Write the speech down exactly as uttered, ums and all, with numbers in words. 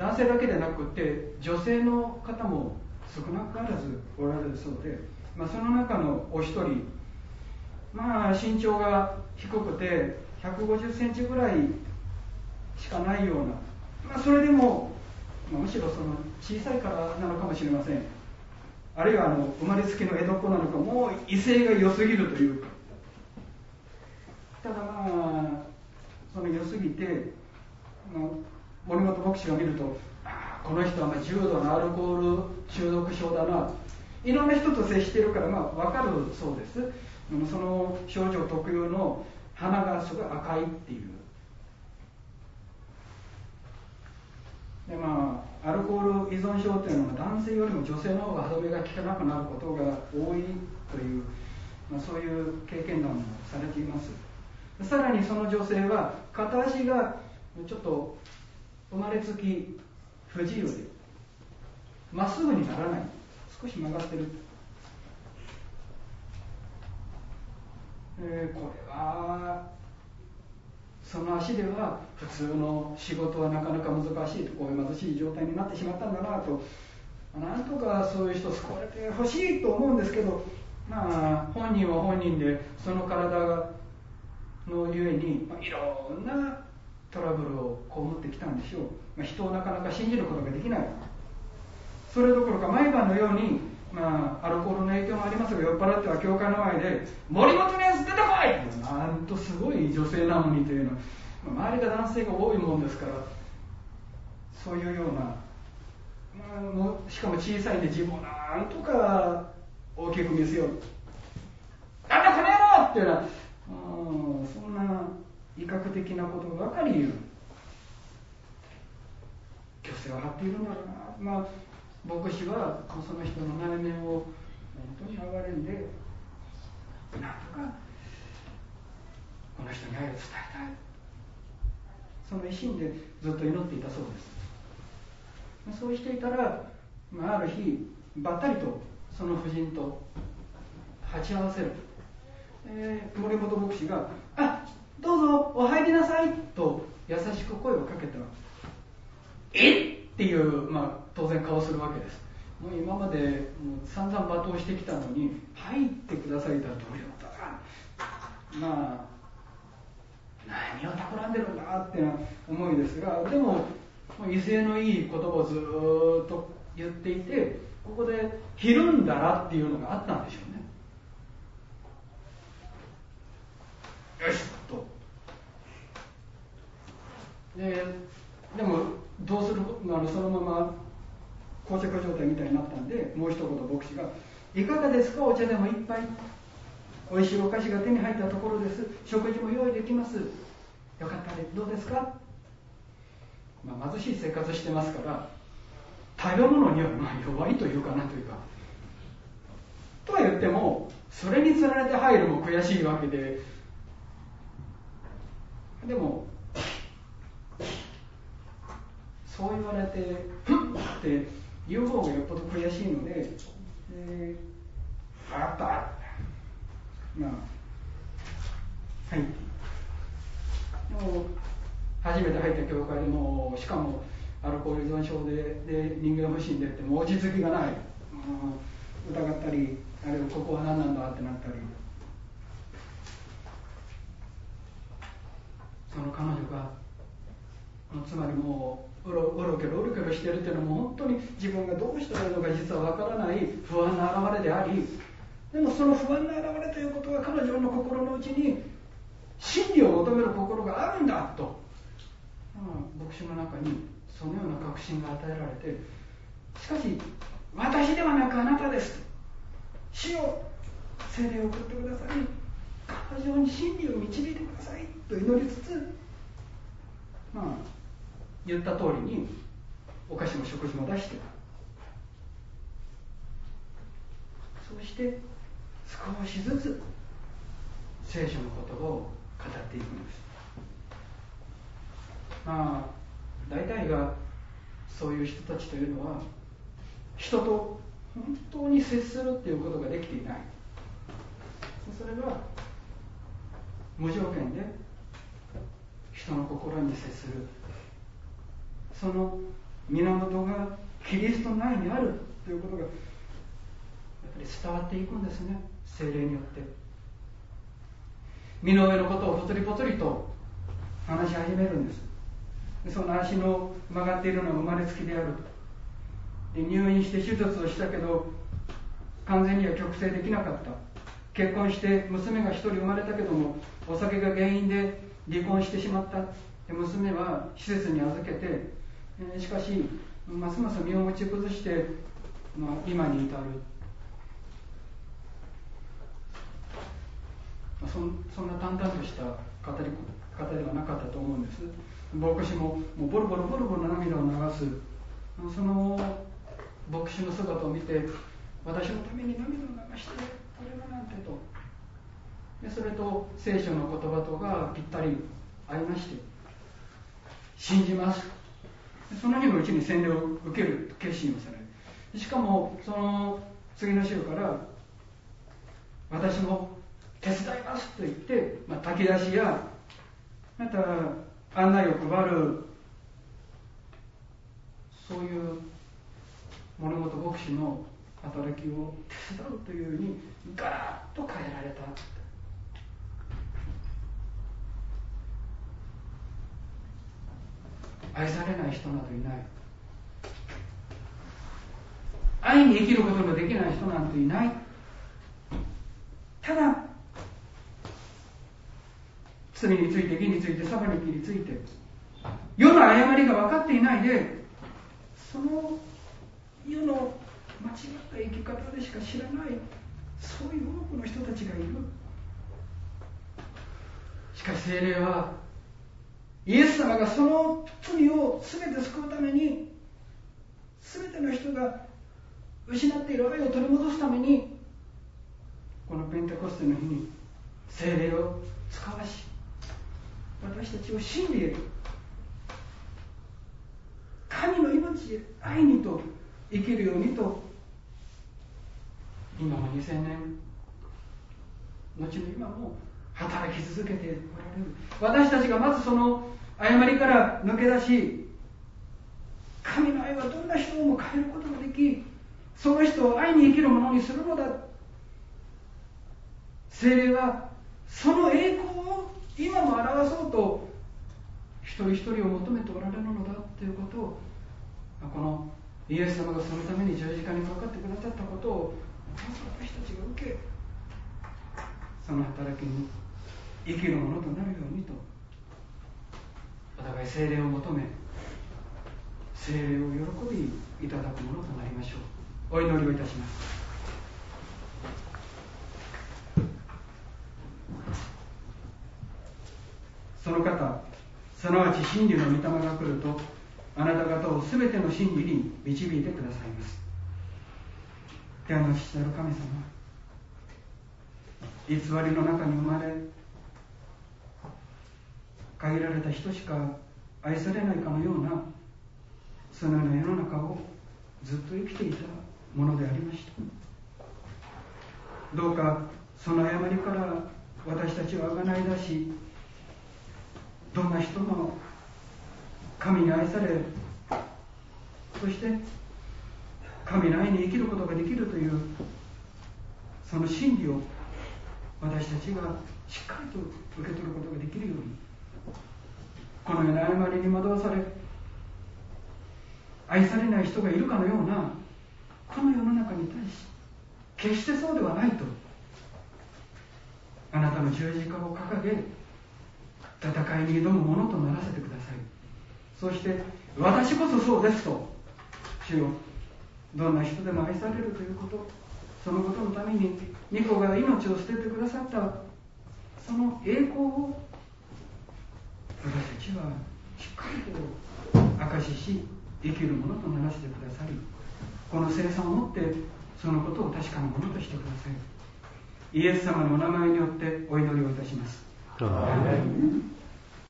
男性だけでなくて女性の方も少なからずおられるそうで、まあ、その中のお一人、まあ身長が低くてひゃくごじゅっセンチぐらいしかないような、まあ、それでも、まあ、むしろその小さいからなのかもしれません。あるいはあの生まれつきの江戸っ子なのか、もう威勢が良すぎるというか、ただまあその良すぎて、まあ、森本牧師が見ると、あこの人はまあ重度のアルコール中毒症だな、いろんな人と接しているからまあ分かるそうです。その症状特有の鼻がすごい赤いっていう。でまあ、アルコール依存症というのは男性よりも女性の方が歯止めが効かなくなることが多いという、まあ、そういう経験談もされています。さらにその女性は片足がちょっと生まれつき不自由でまっすぐにならない、少し曲がってる、えー、これはその足では普通の仕事はなかなか難しいと、こういう貧しい状態になってしまったんだなと、なんとかそういう人救われてほしいと思うんですけど、まあ本人は本人でその体がのゆえに、まあ、いろんなトラブルを被ってきたんでしょう。まあ、人をなかなか信じることができない。それどころか毎晩のように、まあ、アルコールの影響もありますが、酔っ払っては教会の前で森本のやつ出てこい、なんとすごい女性なのにというのは、まあ、周りが男性が多いもんですから、そういうような、まあ、もうしかも小さいんで自分をなんとか大きく見せよう、なんだこの野郎っていうのは、うん、そんな威嚇的なことばかり言う、虚勢を張っているんだろうな。まあ牧師はその人の内面を本当に憐れんで、なんとかこの人に愛を伝えたい、その一心でずっと祈っていたそうです。そうしていたら、まあ、ある日ばったりとその夫人と鉢合わせる、えー、森本牧師が「あ、どうぞお入りなさい」と優しく声をかけた。えっっていう、まあ、当然顔するわけです。もう今までもう散々罵倒してきたのに入ってくださいとはどういうことか、まあ何を企んでるんだっていう思いですが、でも威勢のいい言葉をずっと言っていて、ここでひるんだらっていうのがあったんでしょうね。よしとででもどうする、あのそのまま膠着状態みたいになったんで、もう一言牧師が「いかがですか、お茶でも一杯、おいしいお菓子が手に入ったところです、食事も用意できます、よかったらどうですか」。まあ、貧しい生活してますから食べ物にはまあ弱いというかなんというか、とは言ってもそれにつられて入るも悔しいわけで、でもそう言われてふっって言う方がよっぽど悔しいので、えー、あったまあはいでも初めて入った教会でも、しかもアルコール依存症 で, で人間不信でってもう落ち着きがない、うん、疑ったり、あるいはここは何なんだってなったり、その彼女がつまりもううろうろけろうろけろしているというのはもう本当に自分がどうしたらいいのか実はわからない不安な表れであり、でもその不安な表れということは彼女の心の内に真理を求める心があるんだと、牧師の中にそのような確信が与えられて、しかし私ではなくあなたですと、主よ聖霊を送ってください、彼女に真理を導いてくださいと祈りつつ、まあ言った通りにお菓子も食事も出して、そうして少しずつ聖書の言葉を語っていくんです。まあ大体がそういう人たちというのは人と本当に接するっていうことができていない。それは無条件で人の心に接する、その源がキリスト内にあるということがやっぱり伝わっていくんですね、聖霊によって。身の上のことをぽつりぽつりと話し始めるんです。でその足の曲がっているのは生まれつきであると。で入院して手術をしたけど完全には極性できなかった。結婚して娘が一人生まれたけどもお酒が原因で離婚してしまった。で娘は施設に預けて、えー、しかしますます身を持ち崩して、まあ、今に至る。そ, そんな淡々とした語り方ではなかったと思うんです。牧師ももうボロボロボロボロ涙を流す。その牧師の姿を見て、私のために涙を流してくれるなんてと。でそれと聖書の言葉とがぴったり合いまして、信じます。その日のうちに洗礼を受ける決心をされる。しかもその次の週から私も手伝いますと言って、まあ、炊き出しやまた案内を配る、そういう物事牧師の働きを手伝うというようにガラッと変えられた。愛されない人などいない。愛に生きることのできない人なんていない。ただ罪について義について裁きについて世の誤りが分かっていないで、その世の間違った生き方でしか知らない、そういう多くの人たちがいる。しかし聖霊はイエス様がその罪を全て救うために、全ての人が失っている愛を取り戻すために、このペンテコステの日に聖霊を使わし、私たちを真理へ、神の命へ、愛にと生きるようにと、今もにせんねん後の今も働き続けておられる。私たちがまずその誤りから抜け出し、神の愛はどんな人をも変えることができ、その人を愛に生きるものにするのだ。聖霊はその栄光を今も表そうと一人一人を求めておられるのだということを、このイエス様がそのために十字架にかかってくださったことをまず私たちが受け、その働きに生きるものとなるようにと、お互い聖霊を求め、聖霊を喜びいただくものとなりましょう。お祈りをいたします。その方、すなわち真理の御霊が来ると、あなた方をすべての真理に導いてくださいます。天の父なる神様、偽りの中に生まれ、限られた人しか愛されないかのようなそのような世の中をずっと生きていたものでありました。どうかその誤りから私たちをあがない出し、どんな人も神に愛され、そして神の愛に生きることができるというその真理を私たちがしっかりと受け取ることができるように、このような誤りに惑わされ愛されない人がいるかのようなこの世の中に対し、決してそうではないと、あなたの十字架を掲げ戦いに挑むものとならせてください。そして私こそそうですと、主よ、どんな人でも愛されるということ、そのことのために御子が命を捨ててくださったその栄光を私たちはしっかりと証しし生きるものとならせてくださり、この聖餐をもってそのことを確かなものとしてください。イエス様のお名前によってお祈りをいたします。アーメン。